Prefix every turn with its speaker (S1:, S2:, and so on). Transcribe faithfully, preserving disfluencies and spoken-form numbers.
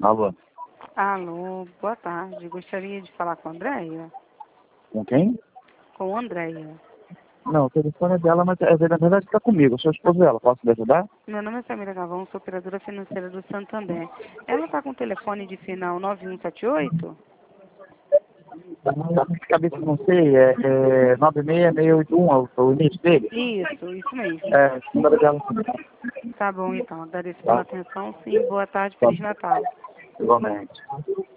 S1: Alô?
S2: Alô, boa tarde. Gostaria de falar com a Andréia?
S1: Com quem?
S2: Com a Andréia.
S1: Não, o telefone é dela, mas é, na verdade está comigo. Eu sou esposo dela. Posso lhe ajudar?
S2: Meu nome é Samira Gavão, sou operadora financeira do Santander. Ela está com o telefone de final nove um sete oito?
S1: De cabeça não sei, é, é nove seis seis oito um, é o, o início dele?
S2: Isso, isso mesmo.
S1: É, o número dela sim.
S2: Tá bom, então. Agradeço pela
S1: Tá?
S2: atenção. Sim, boa tarde.
S1: Tá.
S2: Feliz Natal.
S1: Igualmente.